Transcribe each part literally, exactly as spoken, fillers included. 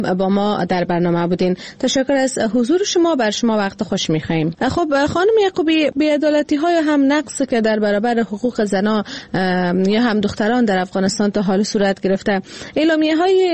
با ما در برنامه بودین. تشکر از حضور شما. بر شما وقت خوش می‌خوایم. خب خانم یعقوبی، بی‌عدالتی‌های هم نقص که در برابر حقوق زنان یا هم دختران در افغانستان تا حال صورت گرفته، اعلامیه‌های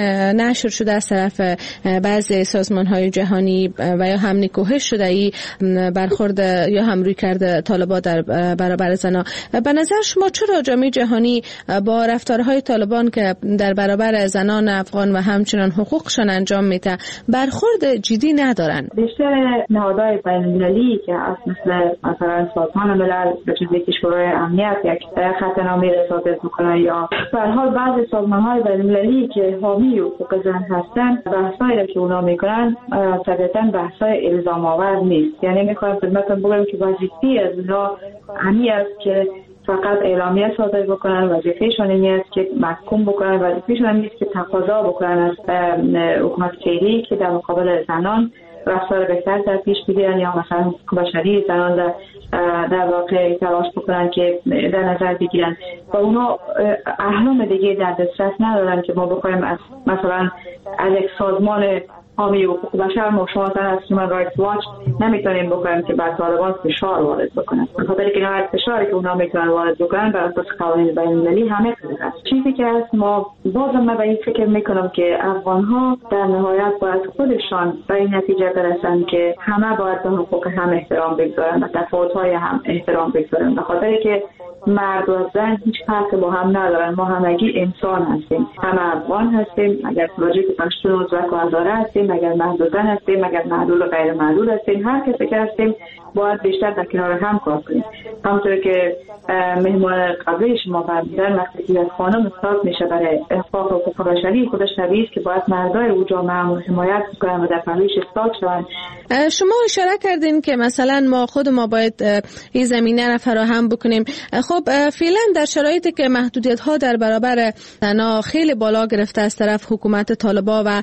نشر شده از طرف بعضی سازمان‌های جهانی و یا هم نکوهش شده ای برخورد یا هم روی کرده طالبان در برابر زنان. به نظر شما چرا جامعه جهانی با رفتارهای طالبان که در برابر زنان افغان و همچنان حقوقشان انجام میده برخورد جدی ندارن؟ بیشتر نهادهای بین‌المللی که از مثل مثلا سازمان ملل به جزو کشورهای امنیت یک خطرنامه را صادر میکنن یا به هر حال بعضی سازمان‌های بین‌المللی که حامی حقوق زن هستند، بحثایی را که اونا میکنن طبیعتاً بحثای الزام آور نیست. یعنی میخوام خدمتتون بگم که وظیفه از اونا همین است که فقط اعلامیه صادر بکنن، وظیفه‌شون این است که محکوم بکنن، وظیفه‌شون این است که تقاضا بکنن از حکومت فعلی که در مقابل زنان رفتار بهتر در پیش بگیرن یا مثلا حقوق بشری زنان در در واقع تلاش بکنن که در نظر بگیرن و اونا اهرام دیگه در دسترس ندارن که ما بخوایم از مثلا از یک سازمان حامی حقوق بشر ما شما از هیومن رایتس واچ نمیتونیم بکنیم که بر طالبان فشار وارد بکنن، به خاطر که نهایت فشاری که اونا میتونن وارد بکنن بر اساس قوانین بین‌المللی همه خیلی است. چیزی که از ما بازم من به این فکر میکنم که افغان‌ها در نهایت باید خودشان به این نتیجه برسن که همه باید به حقوق هم احترام بگذارن و تفاوت‌های هم احترام بگذارن، به خاطر که مرد و زن هیچ فرقی با هم ندارن. ما همگی انسان هستیم، همه افغان هستیم، اگر تاجیک پشتون و ازبک و هزاره هستیم، اگر مرد و زن هستیم، اگر معلول و غیر معلول هستیم، هر کسی که هستیم باید بیشتر در کنار هم کار کنیم. همونطور که مهمان قبلی شما فرمودن، وقتی که یک خانم استاد میشه برای احقاق حقوق بشری، خودش طبیعی است که باید مردای او جامعه هم حمایت کنن و در پلویش استاد شون. شما اشاره کردین که مثلا ما خود ما باید این زمینه را فراهم بکنیم. خب فعلا در شرایطی که محدودیت‌ها در برابر زنا خیلی بالا گرفته از طرف حکومت طالبان و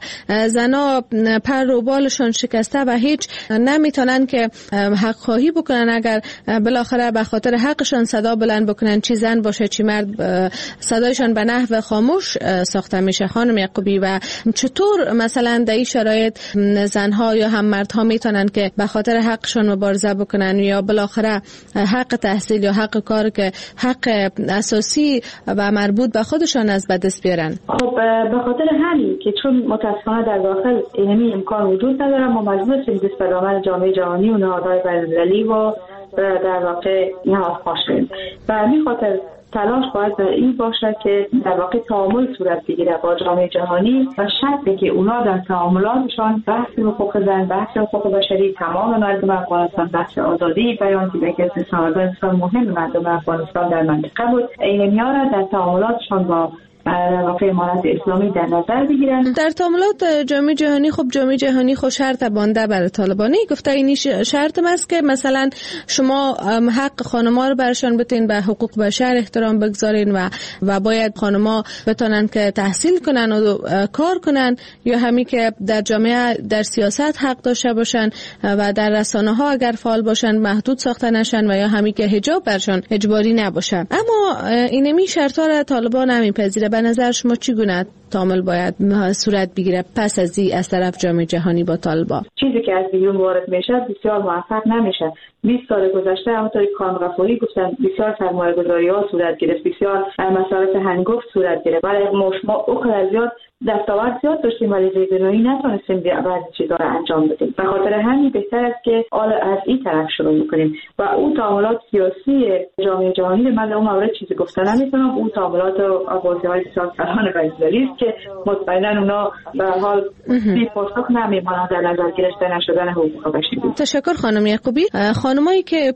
زنا پر و بالشان شکسته و هیچ نمیتونن که حق خواهی بکنن، اگر بالاخره به خاطر حقشان صدا بلند بکنن، چی زن باشه چی مرد صدایشان به نحو خاموش ساخته میشه. خانم یعقوبی، و چطور مثلا در این شرایط زنها یا هم مردها میتونن که به خاطر حقشان مبارزه بکنن یا بالاخره حق تحصیل یا حق کار که حق اساسی و مربوط به خودشان از به دست بیارن؟ خب به خاطر همین که چون متاسفانه در داخل این امکان وجود نداره، ما مجبور هستیم دست به دامن جامعه جهانی و نهادهای بین‌المللی و در واقع نهاد باشیم و همین خاطر تلاش باید در این باشه که در واقع تعامل صورت بگیره با جامعه جهانی و شرطی که اونا در تعاملاتشان بحث حقوق زن، بحث حقوق بشری، تمام مردم افغانستان، بحث آزادی بیان که یکی از سوالات مهم مردم افغانستان در منطقه بود، این میاره در تعاملاتشان با واقع امارت اسلامی در نظر بگیرن. در تعاملات جامعه جهانی، خب جامعه جهانی خود شرط بنده برای طالبانی گفته این شرط است که مثلا شما حق خانم‌ها رو برشان بتین، به حقوق بشر احترام بگذارین و و باید خانم‌ها بتونن که تحصیل کنن و کار کنن، یا همین که در جامعه در سیاست حق داشته باشن و در رسانه‌ها اگر فعال باشن محدود ساخته نشن و یا همین که حجاب برشان اجباری نباشه. اما اینمی شرط‌ها را طالبان نمیپذیره. به نظر شما چگونه تعامل باید صورت بگیره پس از این از طرف جامعه جهانی با طالبان؟ چیزی که از بیرون وارد میشه بسیار موفق نمیشه. بیست سال گذشته همونطوری کان غفوری گفتن بسیار سرمایه‌گذاری‌ها صورت گرفت، بسیار مسائل هنگفت صورت گرفت، ولی ما اوقات زیاد دستاورد زیاد داشتیم ولی زیربنایی نتونستیم بعضی چیزا رو انجام بدیم. به خاطر همین بهتر است که حالا از این طرف شروع کنیم و اون تعاملات سیاسی جامعه جهانی رو من اون مورد چیزی گفتن نمیتونم. اون تعاملات بازی‌های سیاستمداران بین‌المللی است که مطمئنا اونا به حال بی پاسخ نمیمونن در نظر گرفته نشدن حقوق بشری. تشکر خانم یعقوبی. خانمایی که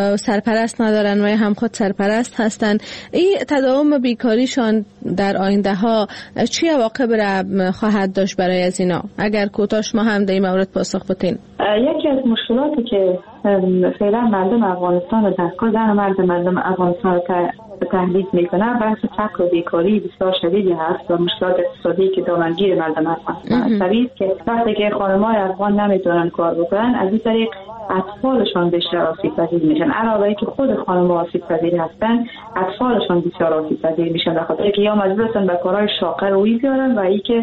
سرپرست ندارن و هم خود سرپرست هستن، این تداوم بیکاریشان در آینده ها چه عواقب را خواهد داشت برای از اینا؟ اگر کوتاش ما هم در این مورد پاسخ بدین. یکی از مشکلاتی که فعلا مردم افغانستان و دستگاه زن و مرد مردم افغانستان رو تهدید میکنه بحث فقر و بیکاری بسیار شدیدی هست و مشکلات اقتصادی که دامنگیر مردم افغانستان است. طبیعی که وقتی که خانم‌های افغان نمیتونن کار بکنن، از این طریق اطفالشان بیشتر آسیب پذیر میشن. علاوه اینکه خود خانم‌ها آسیب پذیر هستن، اطفالشان بسیار آسیب پذیر میشن، به خاطر اینکه یا مجبور هستن به کارهای شاق روی بیارن و اینکه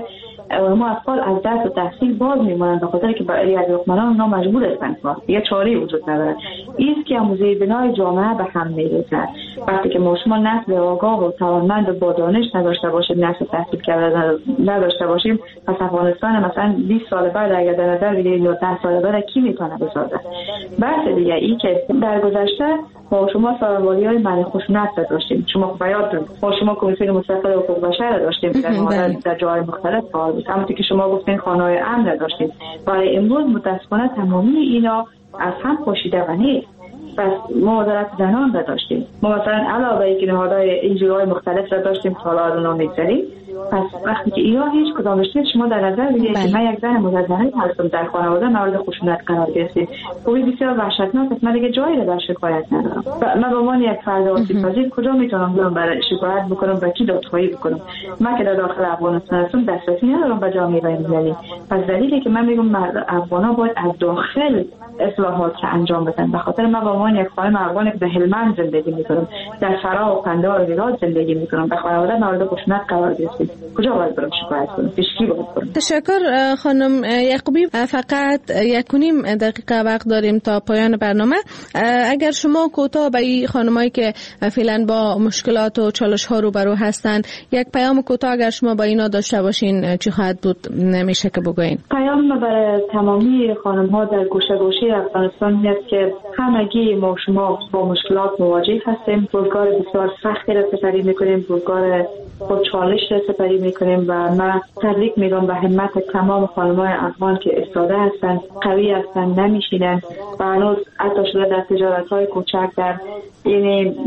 ما اطفال از درس و تحصیل باز میمونند به خاطر که برای از دشمنان اونا مجبور هستند کار دیگه چاره‌ای وجود نداره. این است که آموزه بنای جامعه به هم میریزد. وقتی که ما شما نسل آگاه و توانمند و با دانش نداشته باشیم، نسل تحصیل کرده نداشته باشیم، پس افغانستان مثلا بیست سال بعد اگر در نظر بگیرید یا ده سال بعد کی میتونه بسازه؟ بحث دیگه ای که در گذشته ما شما سازمان‌های معنی خشونت داشتیم، شما بیاد ما شما کمیسیون مستقل حقوق بشر داشتیم در در جای مختلف فعال بود، همونطور که شما گفتین خانه‌های امن داشتیم. برای امروز متأسفانه تمامی اینا از هم پاشیده و نیست. پس ما وزارت زنان را داشتیم، ما مثلا علاوه اینکه نهادهای اینجورهای مختلف را داشتیم که حالا از اونها میگذریم. پس وقتی که اینا هیچ کدام نیست، شما در نظر بگیرید که من یک زن مزدحم هستم در خانواده مورد خشونت قرار گرفتم، خوبی بسیار وحشتناک است، من دیگه جایی را در شکایت ندارم. من به عنوان یک فرد آسیب‌پذیر کجا میتونم برم برای شکایت بکنم، به کی دادخواهی بکنم؟ من که در داخل افغانستان هستم دسترسی ندارم به جامعه بین‌المللی. پس دلیلی که من میگم افغان‌ها باید از داخل اصلاحات را انجام بدن. به خاطر من به عنوان یک خانم افغانی که در هلمند زندگی میکنم، در فرا و قندهار و هرات زندگی میکنم، به خانواده مورد خشونت قرار گرفتم، کجا باید برم شکایت کنم؟ پیش کی باید برم؟ تشکر خانم یعقوبی. فقط یک و نیم دقیقه وقت داریم تا پایان برنامه. اگر شما کوتاه به این خانمایی که فعلا با مشکلات و چالش ها روبرو هستن یک پیام کوتاه اگر شما با اینا داشته باشین چی خواهد بود نمیشه که بگوین؟ پیام برای تمامی خانم ها در گوشه گوشه افغانستان است که همگی ما شما با مشکلات مواجه هستیم، روزگار بسیار سختی را سپری میکنیم، روزگار با چالش را سپری میکنیم و من تبریک میگم به همت تمام خانم‌های افغان که ایستاده هستند، قوی هستند، نمیشینند و هنوز حتی شده در تجارت‌های کوچک، در یعنی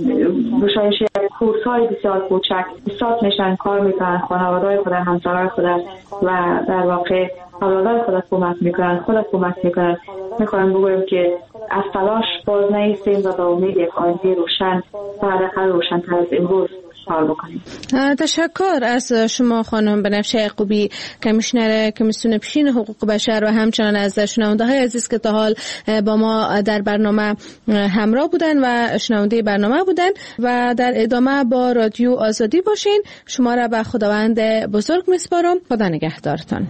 گشایش کورس‌های بسیار کوچک ایستاد میشن، کار میکنن، خانواده‌های خود، همسرای خود و در واقع اولادای خود کمک میکنن، خود کمک میکنن. میخوایم بگویم که از تلاش باز نیستیم و با امید یک آینده روشن و حداقل روشن‌تر از امروز حال بکنیم. تشکر از شما خانم بنفشه یعقوبی، کمیشنر کمیسیون پیشین حقوق بشر و همچنان از شنونده‌های عزیز که تا حال با ما در برنامه همراه بودن و شنونده برنامه بودن و در ادامه با رادیو آزادی باشین. شما را به خداوند بزرگ میسپارم. خدا نگهدارتان.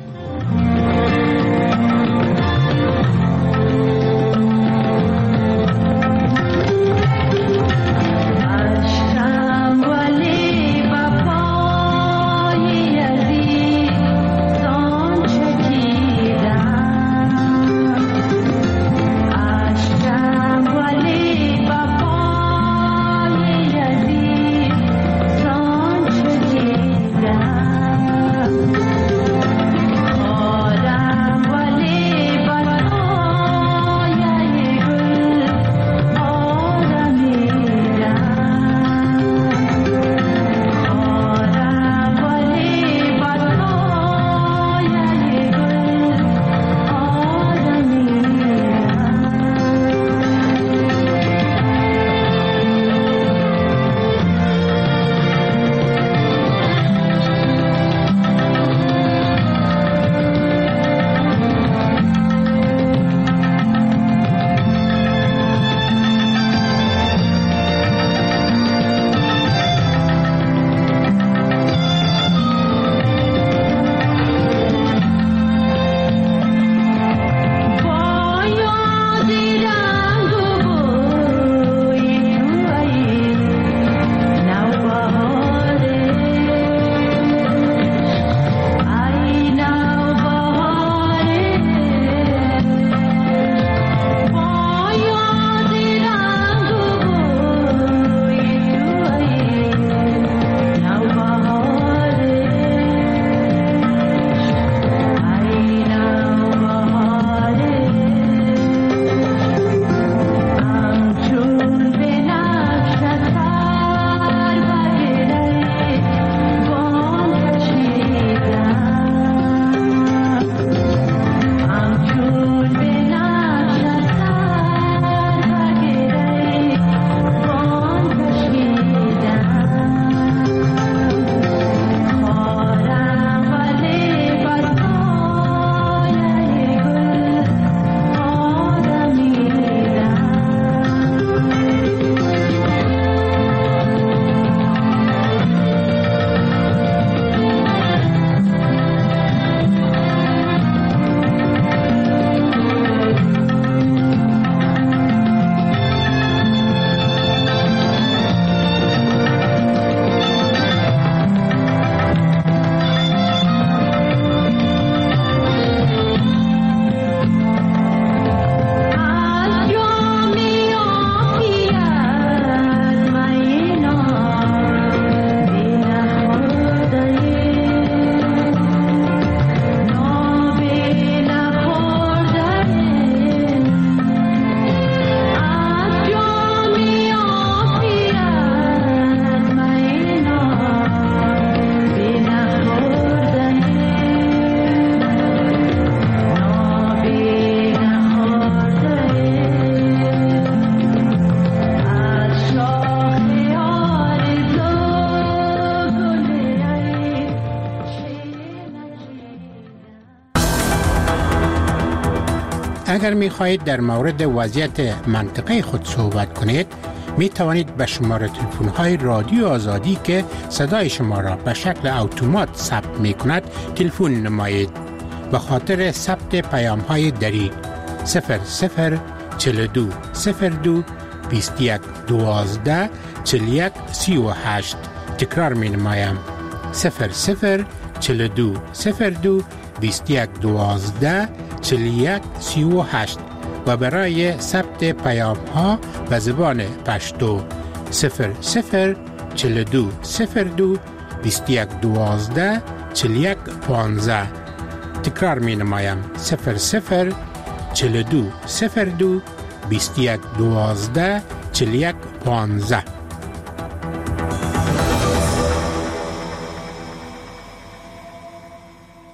اگر می خواهید در مورد وضعیت منطقه خود صحبت کنید، می توانید به شماره تلفن های رادیو آزادی که صدای شما را به شکل اتومات ثبت می کند تلفن نمایید. به خاطر ثبت پیام های دری صفر صفر چهل و دو صفر دو بیست و یک دوازده چهل و یک سی و هشت. تکرار می نمایم صفر صفر چهل و دو صفر دو بیست و یک دوازده چهل و یک سی و هشت و برای ثبت پیام ها به زبان پشتو صفر صفر چهل و دو صفر دو بیست و یک دوازده چهل و یک پانزده. تکرار می نمایم صفر صفر چهل و دو صفر دو بیست و یک دوازده چهل و یک پانزده.